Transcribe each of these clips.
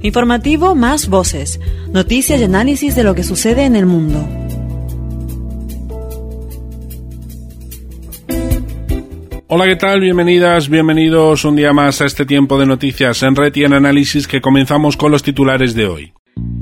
Informativo Más Voces. Noticias y análisis de lo que sucede en el mundo. Hola, ¿qué tal? Bienvenidas, bienvenidos un día más a este tiempo de noticias en red y en análisis que comenzamos con los titulares de hoy.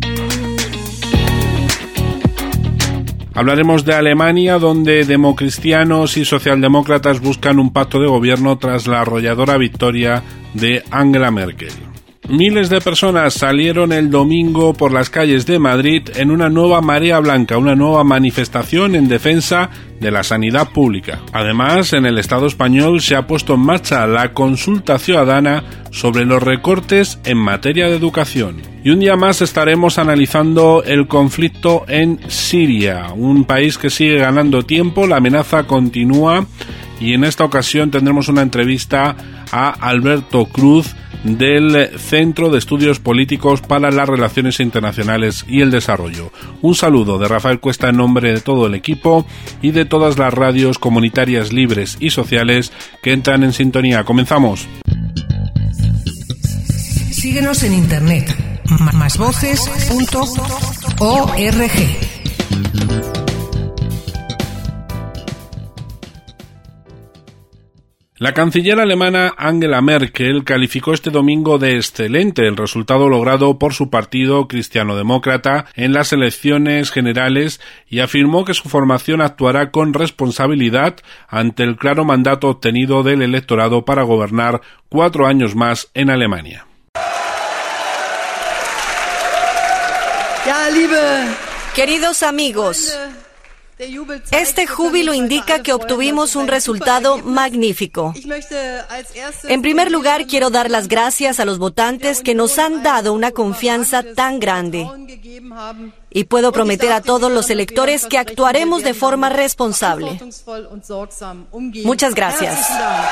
Hablaremos de Alemania, donde democristianos y socialdemócratas buscan un pacto de gobierno tras la arrolladora victoria de Angela Merkel. Miles de personas salieron el domingo por las calles de Madrid en una nueva marea blanca, una nueva manifestación en defensa de la sanidad pública. Además, en el Estado español se ha puesto en marcha la consulta ciudadana sobre los recortes en materia de educación. Y un día más estaremos analizando el conflicto en Siria, un país que sigue ganando tiempo, la amenaza continúa y en esta ocasión tendremos una entrevista a Alberto Cruz del Centro de Estudios Políticos para las Relaciones Internacionales y el Desarrollo. Un saludo de Rafael Cuesta en nombre de todo el equipo y de todas las radios comunitarias libres y sociales que entran en sintonía. Comenzamos. Síguenos en internet másvoces.org. La canciller alemana Angela Merkel calificó este domingo de excelente el resultado logrado por su partido cristiano-demócrata en las elecciones generales y afirmó que su formación actuará con responsabilidad ante el claro mandato obtenido del electorado para gobernar 4 años más en Alemania. Queridos amigos, este júbilo indica que obtuvimos un resultado magnífico. En primer lugar, quiero dar las gracias a los votantes que nos han dado una confianza tan grande. Y puedo prometer a todos los electores que actuaremos de forma responsable. Muchas gracias.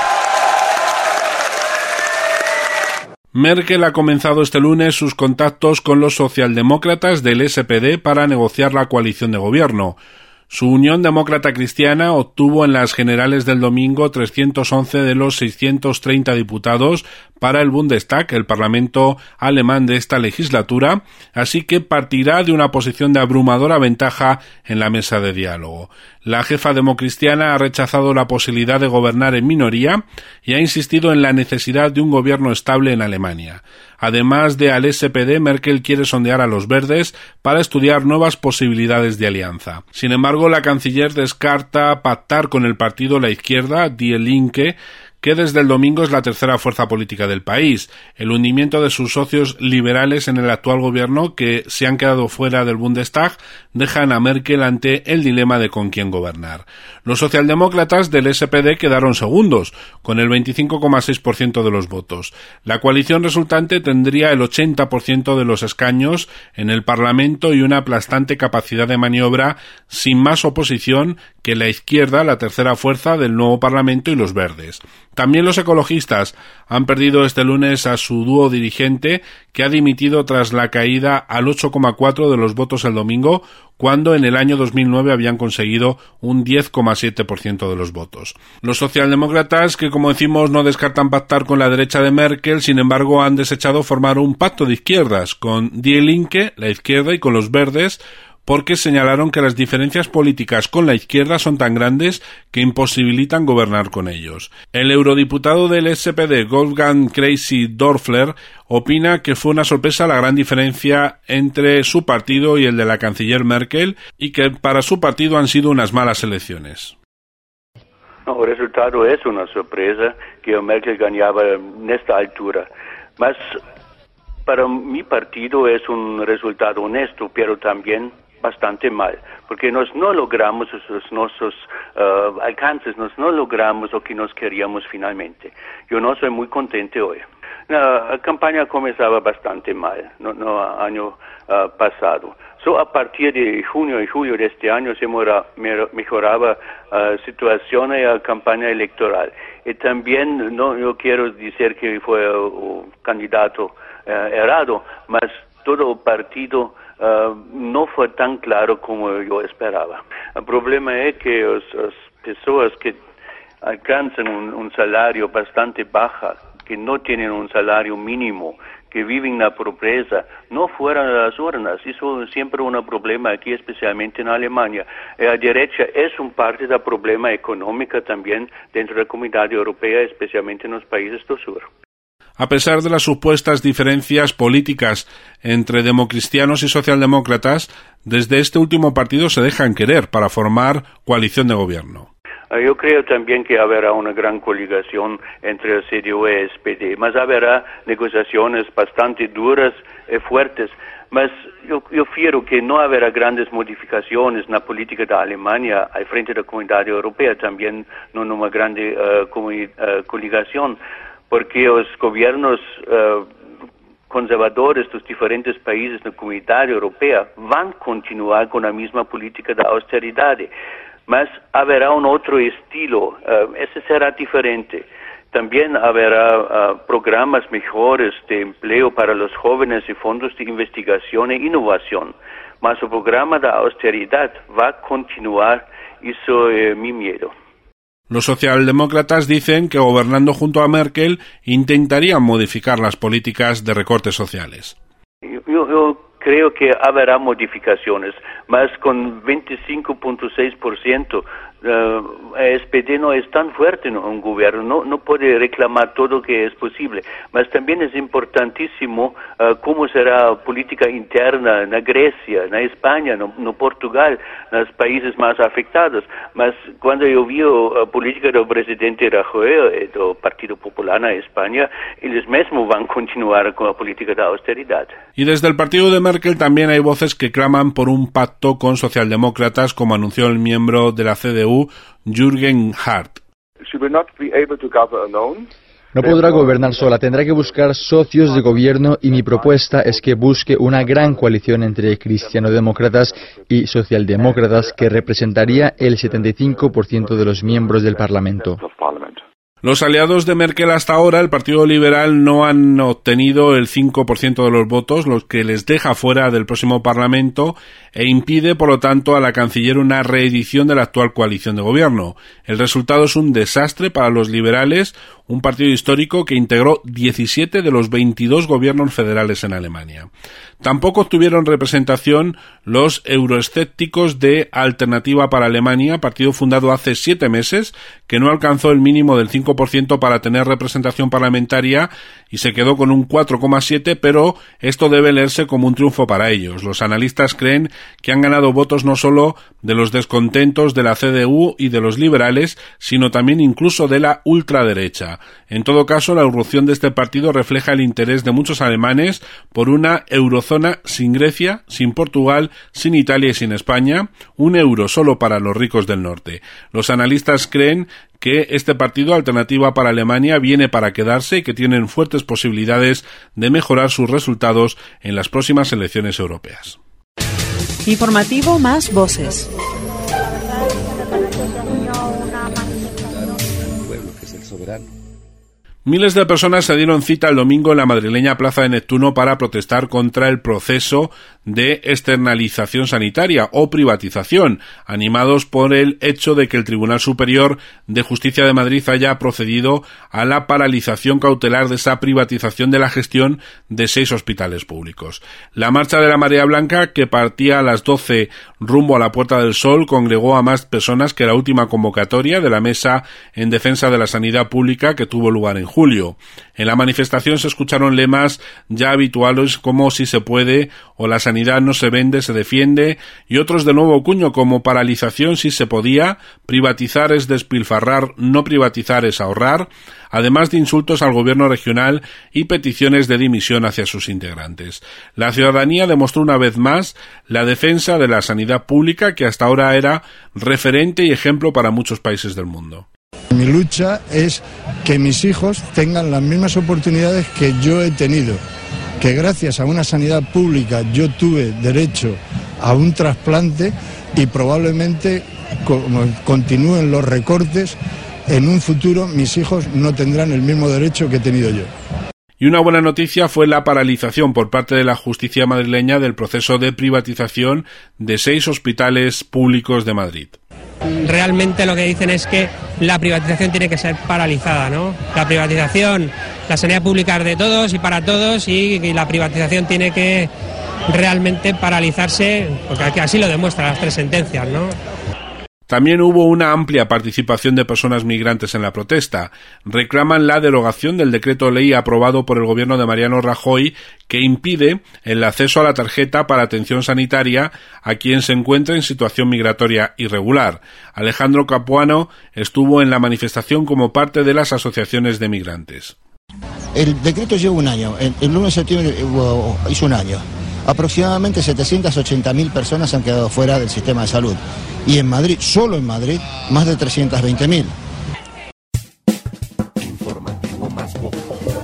Merkel ha comenzado este lunes sus contactos con los socialdemócratas del SPD para negociar la coalición de gobierno. Su Unión Demócrata Cristiana obtuvo en las generales del domingo 311 de los 630 diputados para el Bundestag, el Parlamento alemán de esta legislatura, así que partirá de una posición de abrumadora ventaja en la mesa de diálogo. La jefa democristiana ha rechazado la posibilidad de gobernar en minoría y ha insistido en la necesidad de un gobierno estable en Alemania. Además de al SPD, Merkel quiere sondear a los verdes para estudiar nuevas posibilidades de alianza. Sin embargo, la canciller descarta pactar con el partido La Izquierda, Die Linke, que desde el domingo es la tercera fuerza política del país. El hundimiento de sus socios liberales en el actual gobierno, que se han quedado fuera del Bundestag, dejan a Merkel ante el dilema de con quién gobernar. Los socialdemócratas del SPD quedaron segundos, con el 25,6% de los votos. La coalición resultante tendría el 80% de los escaños en el Parlamento y una aplastante capacidad de maniobra, sin más oposición que la izquierda, la tercera fuerza del nuevo Parlamento, y los verdes. También los ecologistas han perdido este lunes a su dúo dirigente, que ha dimitido tras la caída al 8,4% de los votos el domingo, cuando en el año 2009 habían conseguido un 10,7% de los votos. Los socialdemócratas, que como decimos no descartan pactar con la derecha de Merkel, sin embargo han desechado formar un pacto de izquierdas con Die Linke, la izquierda, y con los verdes, porque señalaron que las diferencias políticas con la izquierda son tan grandes que imposibilitan gobernar con ellos. El eurodiputado del SPD, Wolfgang Kreisky-Dörfler, opina que fue una sorpresa la gran diferencia entre su partido y el de la canciller Merkel y que para su partido han sido unas malas elecciones. No, el resultado es una sorpresa que Merkel ganaba en esta altura. Mas para mi partido es un resultado honesto, pero también bastante mal, porque no logramos nuestros alcances, no logramos lo que nos queríamos finalmente. Yo no soy muy contento hoy. La campaña comenzaba bastante mal, no año pasado. A partir de junio y julio de este año se mejoraba situación en la campaña electoral. Y también yo quiero decir que fue un candidato errado, mas todo el partido no fue tan claro como yo esperaba. El problema es que las personas que alcanzan un salario bastante bajo, que no tienen un salario mínimo, que viven en la pobreza no fueran a las urnas. Eso es siempre un problema aquí, especialmente en Alemania. La derecha es un parte del problema económico también dentro de la Comunidad Europea, especialmente en los países del sur. A pesar de las supuestas diferencias políticas entre democristianos y socialdemócratas, desde este último partido se dejan querer para formar coalición de gobierno. Yo creo también que habrá una gran coligación entre el CDU y el SPD, mas habrá negociaciones bastante duras y fuertes. Mas yo fiero que no habrá grandes modificaciones en la política de Alemania al frente de la Comunidad Europea, también no una grande coligación, porque los gobiernos conservadores de los diferentes países de la Comunidad Europea van a continuar con la misma política de austeridad. Mas habrá un otro estilo, ese será diferente. También habrá programas mejores de empleo para los jóvenes y fondos de investigación e innovación. Mas el programa de austeridad va a continuar, eso es mi miedo. Los socialdemócratas dicen que gobernando junto a Merkel intentarían modificar las políticas de recortes sociales. Yo creo que habrá modificaciones, mas con 25.6%, el SPD no es tan fuerte en un gobierno, no puede reclamar todo lo que es posible, mas también es importantísimo cómo será la política interna en Grecia, en España, en Portugal, en los países más afectados. Mas cuando yo vi la política del presidente Rajoy y del Partido Popular en España, ellos mismos van a continuar con la política de austeridad. Y desde el partido de Merkel también hay voces que claman por un pacto con socialdemócratas, como anunció el miembro de la CDU, Jürgen Hart. No podrá gobernar sola, tendrá que buscar socios de gobierno y mi propuesta es que busque una gran coalición entre cristianodemócratas y socialdemócratas que representaría el 75% de los miembros del Parlamento. Los aliados de Merkel hasta ahora, el Partido Liberal, no han obtenido el 5% de los votos, lo que les deja fuera del próximo Parlamento e impide, por lo tanto, a la canciller una reedición de la actual coalición de gobierno. El resultado es un desastre para los liberales, un partido histórico que integró 17 de los 22 gobiernos federales en Alemania. Tampoco obtuvieron representación los euroescépticos de Alternativa para Alemania, partido fundado hace 7 meses, que no alcanzó el mínimo del 5% para tener representación parlamentaria y se quedó con un 4,7%, pero esto debe leerse como un triunfo para ellos. Los analistas creen que han ganado votos no solo de los descontentos de la CDU y de los liberales, sino también incluso de la ultraderecha. En todo caso, la irrupción de este partido refleja el interés de muchos alemanes por una eurozona sin Grecia, sin Portugal, sin Italia y sin España, un euro solo para los ricos del norte. Los analistas creen que este partido, Alternativa para Alemania, viene para quedarse y que tienen fuertes posibilidades de mejorar sus resultados en las próximas elecciones europeas. Informativo Más Voces. Miles de personas se dieron cita el domingo en la madrileña Plaza de Neptuno para protestar contra el proceso de externalización sanitaria o privatización, animados por el hecho de que el Tribunal Superior de Justicia de Madrid haya procedido a la paralización cautelar de esa privatización de la gestión de 6 hospitales públicos. La marcha de la Marea Blanca, que partía a las 12 rumbo a la Puerta del Sol, congregó a más personas que la última convocatoria de la Mesa en Defensa de la Sanidad Pública que tuvo lugar en julio. En la manifestación se escucharon lemas ya habituales como "si se puede" o "la sanidad no se vende, se defiende", y otros de nuevo cuño como "paralización si se podía", "privatizar es despilfarrar, no privatizar es ahorrar", además de insultos al gobierno regional y peticiones de dimisión hacia sus integrantes. La ciudadanía demostró una vez más la defensa de la sanidad pública, que hasta ahora era referente y ejemplo para muchos países del mundo. Mi lucha es que mis hijos tengan las mismas oportunidades que yo he tenido, que gracias a una sanidad pública yo tuve derecho a un trasplante y probablemente como continúen los recortes, en un futuro mis hijos no tendrán el mismo derecho que he tenido yo. Y una buena noticia fue la paralización por parte de la justicia madrileña del proceso de privatización de 6 hospitales públicos de Madrid. realmente lo que dicen es que la privatización tiene que ser paralizada, ¿no? La privatización, la sanidad pública es de todos y para todos, y la privatización tiene que realmente paralizarse, porque así lo demuestran las 3 sentencias, ¿no? También hubo una amplia participación de personas migrantes en la protesta. Reclaman la derogación del decreto ley aprobado por el gobierno de Mariano Rajoy que impide el acceso a la tarjeta para atención sanitaria a quien se encuentre en situación migratoria irregular. Alejandro Capuano estuvo en la manifestación como parte de las asociaciones de migrantes. El decreto lleva un año. El 1 de septiembre hizo un año. Aproximadamente 780.000 personas han quedado fuera del sistema de salud. Y en Madrid, solo en Madrid, más de 320.000. Informativo Más Voces.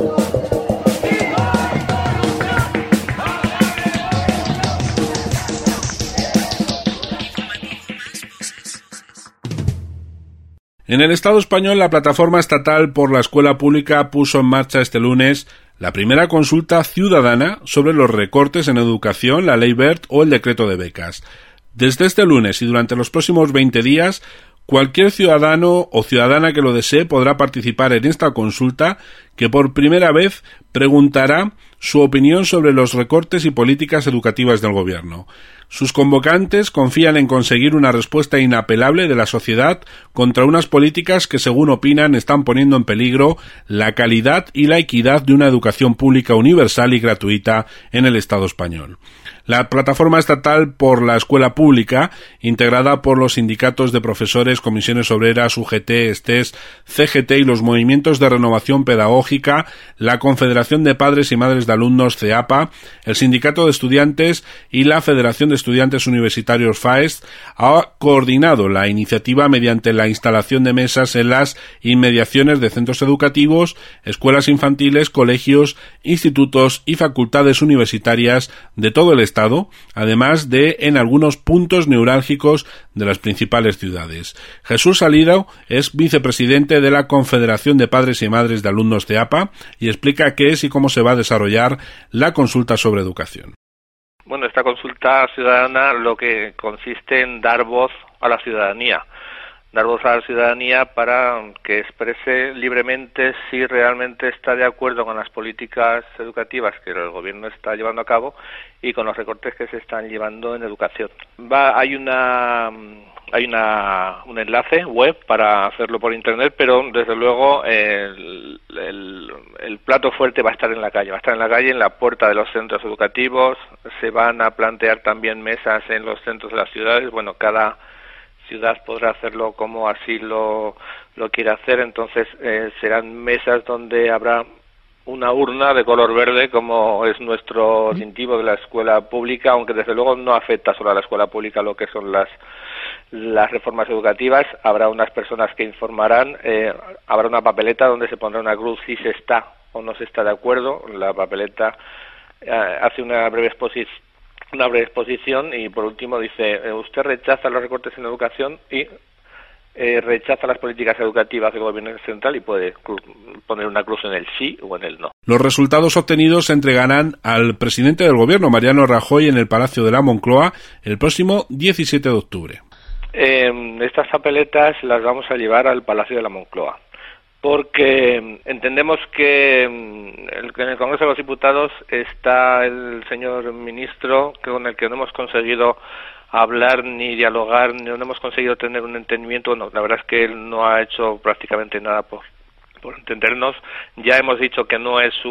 En el Estado español, la plataforma estatal por la escuela pública puso en marcha este lunes la primera consulta ciudadana sobre los recortes en educación, la Ley Wert o el decreto de becas. Desde este lunes y durante los próximos 20 días, cualquier ciudadano o ciudadana que lo desee podrá participar en esta consulta que por primera vez preguntará su opinión sobre los recortes y políticas educativas del gobierno. Sus convocantes confían en conseguir una respuesta inapelable de la sociedad contra unas políticas que, según opinan, están poniendo en peligro la calidad y la equidad de una educación pública universal y gratuita en el Estado español. La plataforma estatal por la escuela pública, integrada por los sindicatos de profesores, comisiones obreras, UGT, STES, CGT y los movimientos de renovación pedagógica, la Confederación de Padres y Madres de Alumnos, CEAPA, el Sindicato de Estudiantes y la Federación de Estudiantes Universitarios, FAEST, ha coordinado la iniciativa mediante la instalación de mesas en las inmediaciones de centros educativos, escuelas infantiles, colegios, institutos y facultades universitarias de todo el Estado, además de en algunos puntos neurálgicos de las principales ciudades. Jesús Salido es vicepresidente de la Confederación de Padres y Madres de Alumnos de APA y explica qué es y cómo se va a desarrollar la consulta sobre educación. Bueno, esta consulta ciudadana lo que consiste en dar voz a la ciudadanía. Dar voz a la ciudadanía para que exprese libremente si realmente está de acuerdo con las políticas educativas que el gobierno está llevando a cabo y con los recortes que se están llevando en educación. Hay un enlace web para hacerlo por internet, pero desde luego el plato fuerte va a estar en la calle. Va a estar en la calle, en la puerta de los centros educativos. Se van a plantear también mesas en los centros de las ciudades. Bueno, cada ciudad podrá hacerlo como así lo quiere hacer, entonces serán mesas donde habrá una urna de color verde, como es nuestro distintivo de la escuela pública, aunque desde luego no afecta solo a la escuela pública lo que son las reformas educativas. Habrá unas personas que informarán, habrá una papeleta donde se pondrá una cruz si se está o no se está de acuerdo. La papeleta hace una breve exposición y por último dice: usted rechaza los recortes en educación y rechaza las políticas educativas del gobierno central, y puede poner una cruz en el sí o en el no. Los resultados obtenidos se entregarán al presidente del gobierno, Mariano Rajoy, en el Palacio de la Moncloa el próximo 17 de octubre. Estas papeletas las vamos a llevar al Palacio de la Moncloa, porque entendemos que en el Congreso de los Diputados está el señor ministro, con el que no hemos conseguido hablar ni dialogar, no hemos conseguido tener un entendimiento. Bueno, la verdad es que él no ha hecho prácticamente nada por entendernos. Ya hemos dicho que no es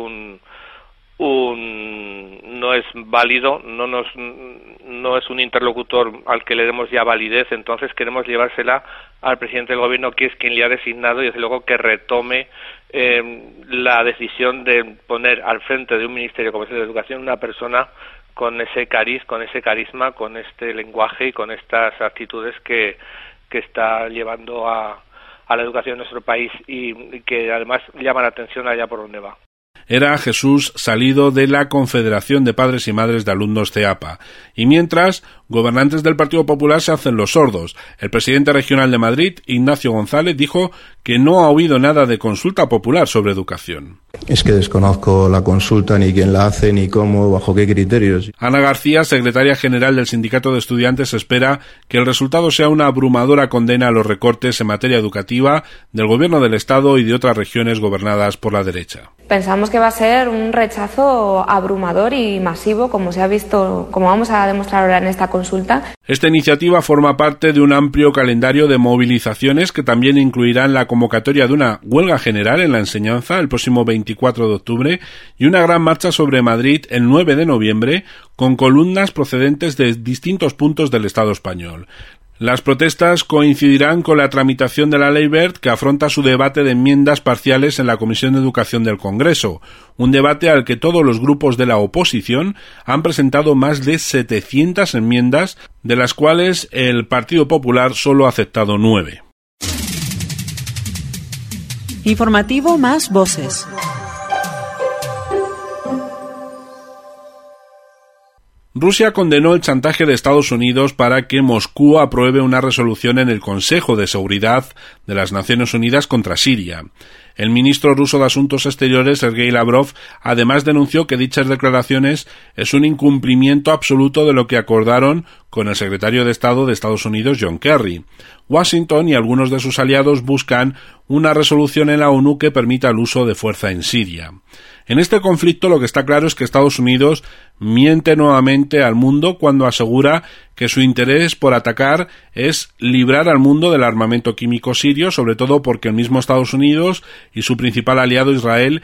no es válido, no es un interlocutor al que le demos ya validez, entonces queremos llevársela al presidente del gobierno, que es quien le ha designado, y desde luego que retome la decisión de poner al frente de un ministerio como es el de Educación una persona con ese carisma, con este lenguaje y con estas actitudes que está llevando a la educación en nuestro país, y que además llama la atención allá por donde va. Era Jesús Salido de la Confederación de Padres y Madres de Alumnos CEAPA. Y mientras, gobernantes del Partido Popular se hacen los sordos. El presidente regional de Madrid, Ignacio González, dijo que no ha oído nada de consulta popular sobre educación. Es que desconozco la consulta, ni quién la hace, ni cómo, bajo qué criterios. Ana García, secretaria general del Sindicato de Estudiantes, espera que el resultado sea una abrumadora condena a los recortes en materia educativa del Gobierno del Estado y de otras regiones gobernadas por la derecha. Pensamos que va a ser un rechazo abrumador y masivo, como se ha visto, como vamos a demostrar ahora en esta consulta. Esta iniciativa forma parte de un amplio calendario de movilizaciones que también incluirán la convocatoria de una huelga general en la enseñanza el próximo 24 de octubre y una gran marcha sobre Madrid el 9 de noviembre con columnas procedentes de distintos puntos del Estado español. Las protestas coincidirán con la tramitación de la Ley Wert, que afronta su debate de enmiendas parciales en la Comisión de Educación del Congreso, un debate al que todos los grupos de la oposición han presentado más de 700 enmiendas, de las cuales el Partido Popular solo ha aceptado 9. Informativo Más Voces. Rusia condenó el chantaje de Estados Unidos para que Moscú apruebe una resolución en el Consejo de Seguridad de las Naciones Unidas contra Siria. El ministro ruso de Asuntos Exteriores, Sergei Lavrov, además denunció que dichas declaraciones es un incumplimiento absoluto de lo que acordaron con el secretario de Estado de Estados Unidos, John Kerry. Washington y algunos de sus aliados buscan una resolución en la ONU que permita el uso de fuerza en Siria. En este conflicto lo que está claro es que Estados Unidos miente nuevamente al mundo cuando asegura que su interés por atacar es librar al mundo del armamento químico sirio, sobre todo porque el mismo Estados Unidos y su principal aliado Israel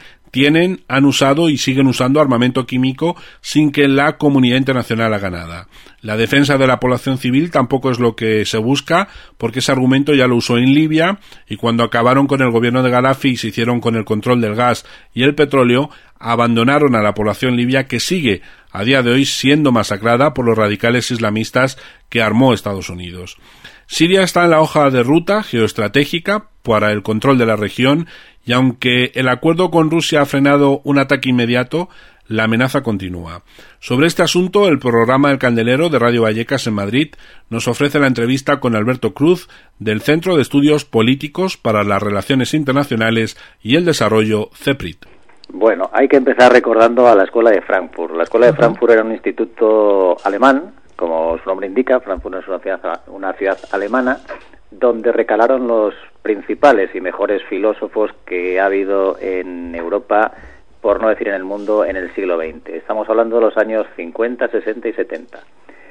han usado y siguen usando armamento químico sin que la comunidad internacional haga nada. La defensa de la población civil tampoco es lo que se busca, porque ese argumento ya lo usó en Libia, y cuando acabaron con el gobierno de Gaddafi y se hicieron con el control del gas y el petróleo, abandonaron a la población libia, que sigue a día de hoy siendo masacrada por los radicales islamistas que armó Estados Unidos. Siria está en la hoja de ruta geoestratégica para el control de la región, y aunque el acuerdo con Rusia ha frenado un ataque inmediato, la amenaza continúa. Sobre este asunto, el programa El Candelero de Radio Vallecas en Madrid nos ofrece la entrevista con Alberto Cruz, del Centro de Estudios Políticos para las Relaciones Internacionales y el Desarrollo, CEPRIT. Bueno, hay que empezar recordando a la Escuela de Frankfurt. La Escuela de Frankfurt era un instituto alemán, como su nombre indica. Frankfurt es una ciudad alemana, donde recalaron los principales y mejores filósofos que ha habido en Europa, por no decir en el mundo, en el siglo XX. Estamos hablando de los años 50, 60 y 70.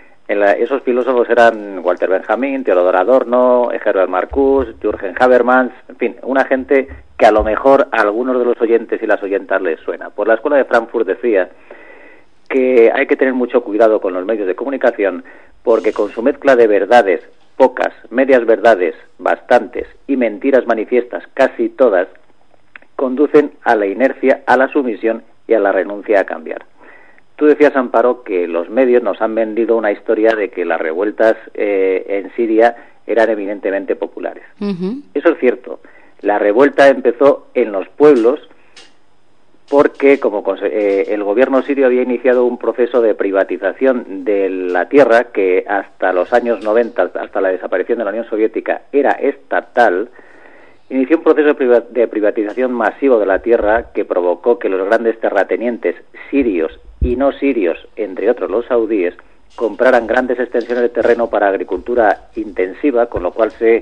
Esos filósofos eran Walter Benjamin, Theodor Adorno, Herbert Marcuse, Jürgen Habermas, en fin, una gente que a lo mejor a algunos de los oyentes y las oyentas les suena. Pues la Escuela de Frankfurt decía que hay que tener mucho cuidado con los medios de comunicación, porque con su mezcla de verdades, pocas, medias verdades, bastantes, y mentiras manifiestas, casi todas, conducen a la inercia, a la sumisión y a la renuncia a cambiar. Tú decías, Amparo, que los medios nos han vendido una historia de que las revueltas en Siria eran eminentemente populares. Eso es cierto. La revuelta empezó en los pueblos porque el gobierno sirio había iniciado un proceso de privatización de la tierra que hasta los años 90, hasta la desaparición de la Unión Soviética, era estatal. Inició un proceso de privatización masivo de la tierra que provocó que los grandes terratenientes sirios y no sirios, entre otros los saudíes, compraran grandes extensiones de terreno para agricultura intensiva, con lo cual se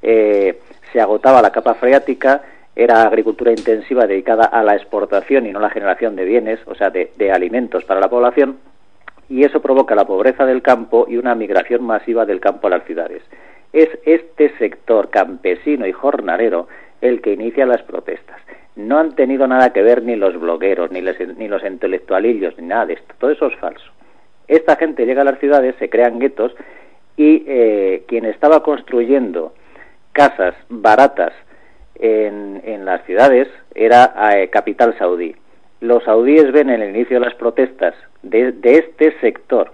agotaba la capa freática. Era agricultura intensiva dedicada a la exportación y no a la generación de bienes, o sea, de alimentos para la población, y eso provoca la pobreza del campo y una migración masiva del campo a las ciudades. Es este sector campesino y jornalero el que inicia las protestas. No han tenido nada que ver ni los blogueros, ni los intelectualillos, ni nada de esto. Todo eso es falso. Esta gente llega a las ciudades, se crean guetos, y quien estaba construyendo casas baratas en las ciudades era capital saudí. Los saudíes ven en el inicio de las protestas de este sector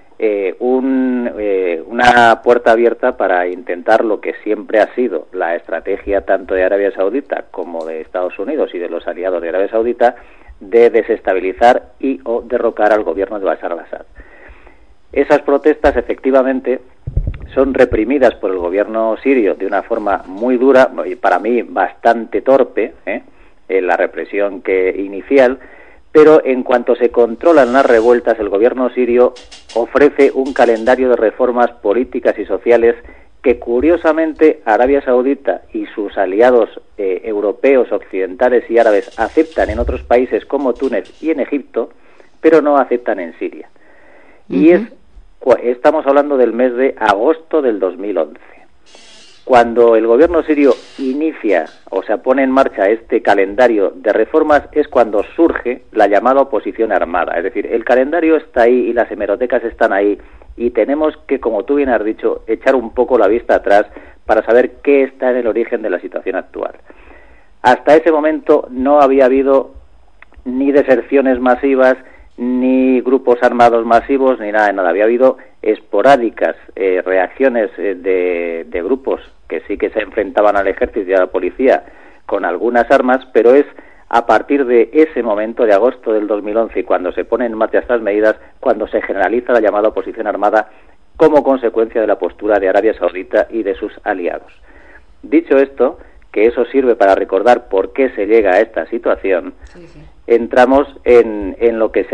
una puerta abierta para intentar lo que siempre ha sido la estrategia tanto de Arabia Saudita como de Estados Unidos y de los aliados de Arabia Saudita, de desestabilizar y o derrocar al gobierno de Bashar al-Assad. Esas protestas, efectivamente, son reprimidas por el gobierno sirio de una forma muy dura, y para mí bastante torpe, en la represión inicial, pero en cuanto se controlan las revueltas, el gobierno sirio ofrece un calendario de reformas políticas y sociales que, curiosamente, Arabia Saudita y sus aliados europeos, occidentales y árabes aceptan en otros países como Túnez y en Egipto, pero no aceptan en Siria. Y estamos hablando del mes de agosto del 2011. Cuando el gobierno sirio inicia o se pone en marcha este calendario de reformas es cuando surge la llamada oposición armada. Es decir, el calendario está ahí y las hemerotecas están ahí y tenemos que, como tú bien has dicho, echar un poco la vista atrás para saber qué está en el origen de la situación actual. Hasta ese momento no había habido ni deserciones masivas, ni grupos armados masivos, ni nada de nada. Había habido esporádicas reacciones de grupos que sí que se enfrentaban al ejército y a la policía con algunas armas, pero es a partir de ese momento, de agosto del 2011, y cuando se ponen en marcha estas medidas, cuando se generaliza la llamada oposición armada como consecuencia de la postura de Arabia Saudita y de sus aliados. Dicho esto, que eso sirve para recordar por qué se llega a esta situación, entramos en lo que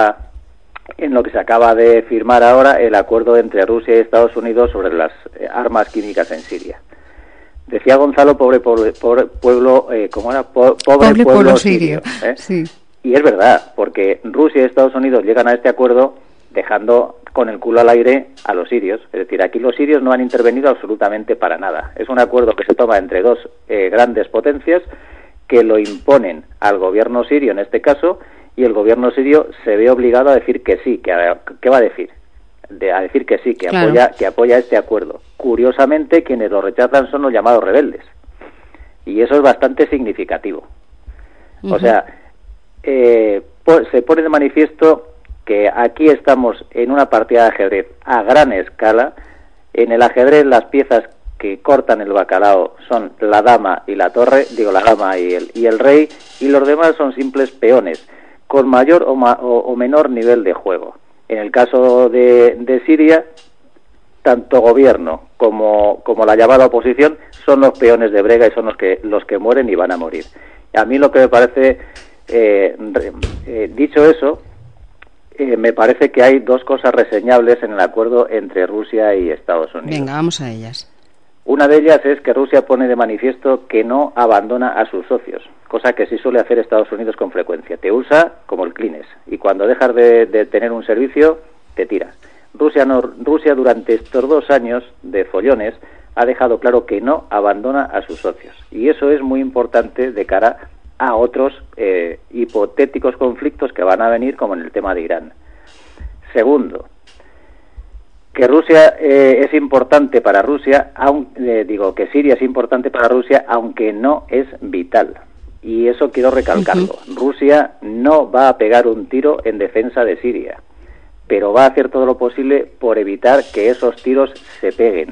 se acaba de firmar ahora, el acuerdo entre Rusia y Estados Unidos sobre las armas químicas en Siria. Decía Gonzalo, pobre pueblo, ¿cómo era? Pobre pueblo sirio. Sí. Y es verdad, porque Rusia y Estados Unidos llegan a este acuerdo dejando con el culo al aire a los sirios. Es decir, aquí los sirios no han intervenido absolutamente para nada. Es un acuerdo que se toma entre dos grandes potencias que lo imponen al gobierno sirio en este caso, y el gobierno sirio se ve obligado a decir que sí. ¿Qué va a decir? A decir que sí, que apoya este acuerdo. Curiosamente, quienes lo rechazan son los llamados rebeldes. Y eso es bastante significativo. O sea, se pone de manifiesto que aquí estamos en una partida de ajedrez a gran escala. En el ajedrez las piezas que cortan el bacalao son la dama y la torre, la dama y el rey, y los demás son simples peones, con mayor o menor nivel de juego. En el caso de Siria, tanto gobierno como la llamada oposición son los peones de brega y son los que mueren y van a morir. A mí lo que me parece, dicho eso, me parece que hay dos cosas reseñables en el acuerdo entre Rusia y Estados Unidos. Venga, vamos a ellas. Una de ellas es que Rusia pone de manifiesto que no abandona a sus socios, cosa que sí suele hacer Estados Unidos con frecuencia. Te usa como el Kleenex y cuando dejas de tener un servicio, te tira. Rusia durante estos 2 años de follones ha dejado claro que no abandona a sus socios. Y eso es muy importante de cara a otros hipotéticos conflictos que van a venir, como en el tema de Irán. Segundo, que Rusia es importante para Rusia, que Siria es importante para Rusia, aunque no es vital. Y eso quiero recalcarlo. Rusia no va a pegar un tiro en defensa de Siria, pero va a hacer todo lo posible por evitar que esos tiros se peguen.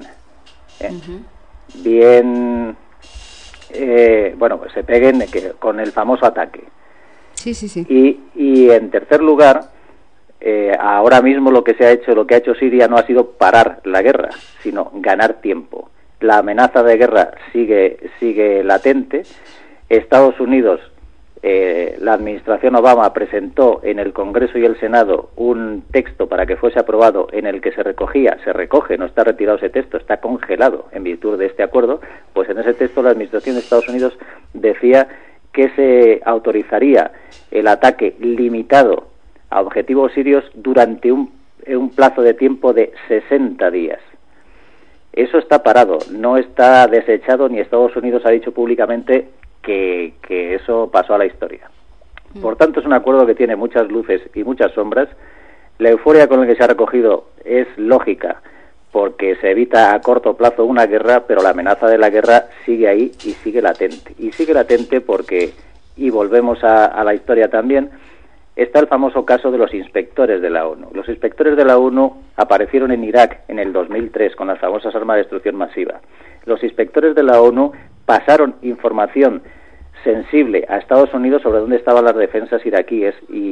Pues se peguen con el famoso ataque. Sí. Y en tercer lugar, ahora mismo lo que ha hecho Siria no ha sido parar la guerra, sino ganar tiempo. La amenaza de guerra sigue latente. Estados Unidos, la administración Obama presentó en el Congreso y el Senado un texto para que fuese aprobado en el que se recoge, no está retirado ese texto, está congelado en virtud de este acuerdo. Pues en ese texto la administración de Estados Unidos decía que se autorizaría el ataque limitado a objetivos sirios durante un plazo de tiempo de 60 días. Eso está parado, no está desechado, ni Estados Unidos ha dicho públicamente que eso pasó a la historia. Por tanto, es un acuerdo que tiene muchas luces y muchas sombras. La euforia con la que se ha recogido es lógica, porque se evita a corto plazo una guerra, pero la amenaza de la guerra sigue ahí y sigue latente. Y sigue latente porque, y volvemos a la historia también, está el famoso caso de los inspectores de la ONU. Los inspectores de la ONU aparecieron en Irak en el 2003 con las famosas armas de destrucción masiva. Los inspectores de la ONU pasaron información sensible a Estados Unidos sobre dónde estaban las defensas iraquíes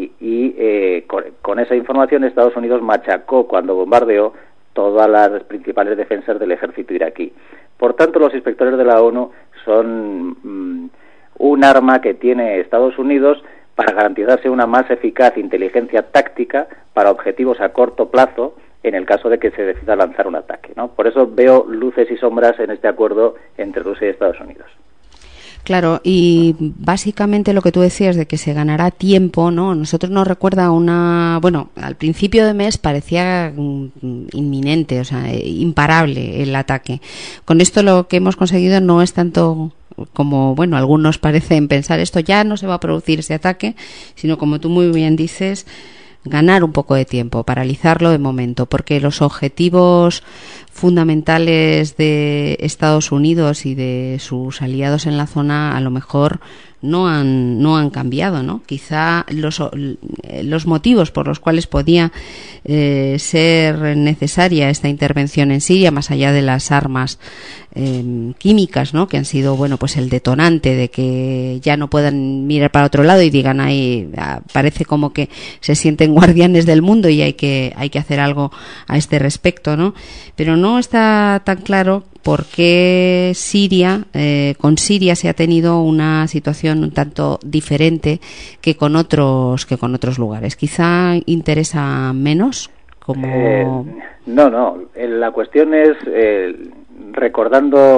y con esa información Estados Unidos machacó cuando bombardeó todas las principales defensas del ejército iraquí. Por tanto, los inspectores de la ONU son un arma que tiene Estados Unidos para garantizarse una más eficaz inteligencia táctica para objetivos a corto plazo en el caso de que se decida lanzar un ataque, ¿no? Por eso veo luces y sombras en este acuerdo entre Rusia y Estados Unidos. Claro, y básicamente lo que tú decías de que se ganará tiempo, ¿no? Nosotros nos recuerda al principio de mes parecía inminente, o sea, imparable el ataque. Con esto lo que hemos conseguido no es tanto como, algunos parecen pensar, esto ya no se va a producir ese ataque, sino como tú muy bien dices, ganar un poco de tiempo, paralizarlo de momento, porque los objetivos fundamentales de Estados Unidos y de sus aliados en la zona a lo mejor no han cambiado, ¿no? Quizá los motivos por los cuales podía ser necesaria esta intervención en Siria, más allá de las armas químicas, ¿no? Que han sido, pues el detonante de que ya no puedan mirar para otro lado y digan ahí, parece como que se sienten guardianes del mundo y hay que hacer algo a este respecto, ¿no? Pero no está tan claro por qué con Siria se ha tenido una situación un tanto diferente que con otros lugares. Quizá interesa menos como... No. La cuestión es, recordando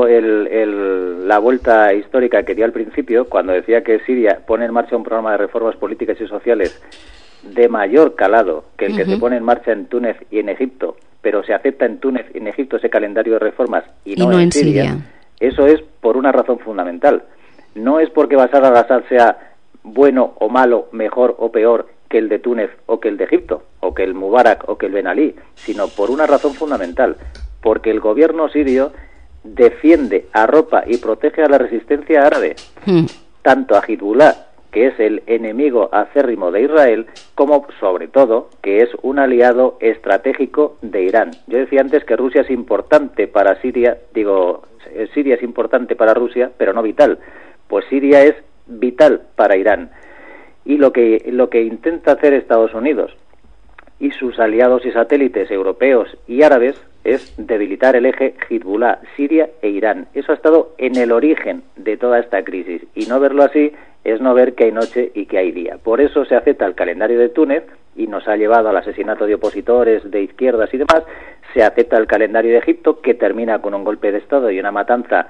la vuelta histórica que dio al principio, cuando decía que Siria pone en marcha un programa de reformas políticas y sociales de mayor calado que el que se pone en marcha en Túnez y en Egipto, pero se acepta en Túnez y en Egipto ese calendario de reformas y no en Siria. Eso es por una razón fundamental. No es porque Bashar al-Assad sea bueno o malo, mejor o peor que el de Túnez o que el de Egipto, o que el Mubarak o que el Ben Ali, sino por una razón fundamental, porque el gobierno sirio defiende, arropa y protege a la resistencia árabe, tanto a Hezbollah, que es el enemigo acérrimo de Israel, como, sobre todo, que es un aliado estratégico de Irán. Yo decía antes que Rusia es importante para Siria, Siria es importante para Rusia, pero no vital. Pues Siria es vital para Irán. Y lo que intenta hacer Estados Unidos y sus aliados y satélites europeos y árabes es debilitar el eje Hezbollah, Siria e Irán. Eso ha estado en el origen de toda esta crisis, y no verlo así es no ver que hay noche y que hay día. Por eso se acepta el calendario de Túnez y nos ha llevado al asesinato de opositores de izquierdas y demás. Se acepta el calendario de Egipto, que termina con un golpe de Estado y una matanza,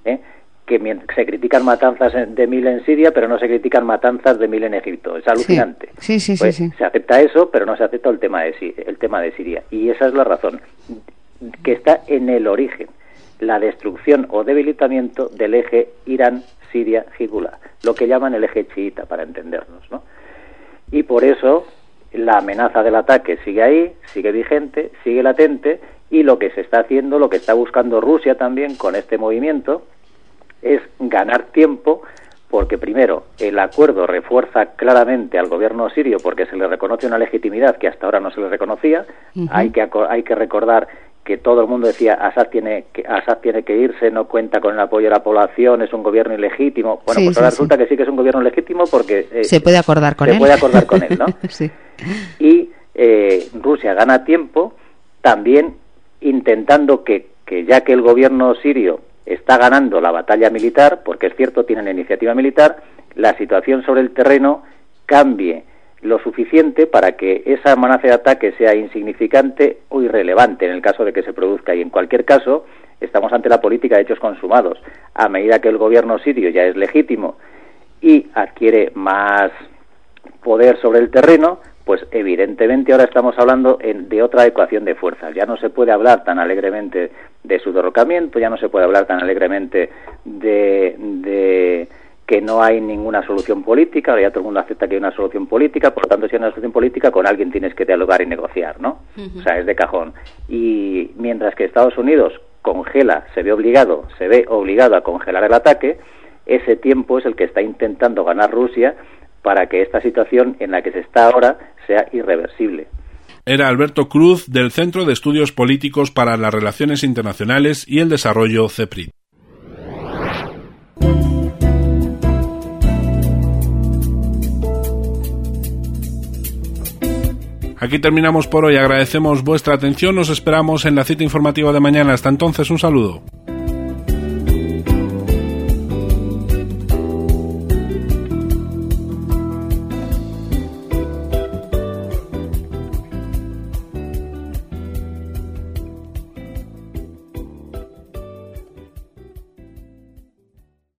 que se critican matanzas de 1000 en Siria, pero no se critican matanzas de 1000 en Egipto. Es alucinante. Sí. Se acepta eso, pero no se acepta el tema de Siria. Y esa es la razón, que está en el origen, la destrucción o debilitamiento del eje Irán, Siria, Hezbollah, lo que llaman el eje chiita, para entendernos, ¿no? Y por eso la amenaza del ataque sigue ahí, sigue vigente, sigue latente, y lo que se está haciendo, lo que está buscando Rusia también con este movimiento, es ganar tiempo, porque primero el acuerdo refuerza claramente al gobierno sirio porque se le reconoce una legitimidad que hasta ahora no se le reconocía. Hay que recordar que todo el mundo decía Assad tiene que irse, no cuenta con el apoyo de la población, es un gobierno ilegítimo. Bueno, pues ahora resulta que sí que es un gobierno legítimo porque se puede acordar con él. Se puede acordar con él, ¿no? Y Rusia gana tiempo también intentando que ya que el gobierno sirio está ganando la batalla militar, porque es cierto, tiene la iniciativa militar, la situación sobre el terreno cambie lo suficiente para que esa amenaza de ataque sea insignificante o irrelevante en el caso de que se produzca. Y en cualquier caso, estamos ante la política de hechos consumados. A medida que el gobierno sirio ya es legítimo y adquiere más poder sobre el terreno, pues evidentemente ahora estamos hablando de otra ecuación de fuerzas. Ya no se puede hablar tan alegremente de su derrocamiento, ya no se puede hablar tan alegremente de que no hay ninguna solución política. Ahora ya todo el mundo acepta que hay una solución política, por lo tanto, si hay una solución política, con alguien tienes que dialogar y negociar, ¿no? O sea, es de cajón. Y mientras que Estados Unidos se ve obligado a congelar el ataque, ese tiempo es el que está intentando ganar Rusia para que esta situación en la que se está ahora sea irreversible. Era Alberto Cruz, del Centro de Estudios Políticos para las Relaciones Internacionales y el Desarrollo, CEPRID. Aquí terminamos por hoy, agradecemos vuestra atención, nos esperamos en la cita informativa de mañana. Hasta entonces, un saludo.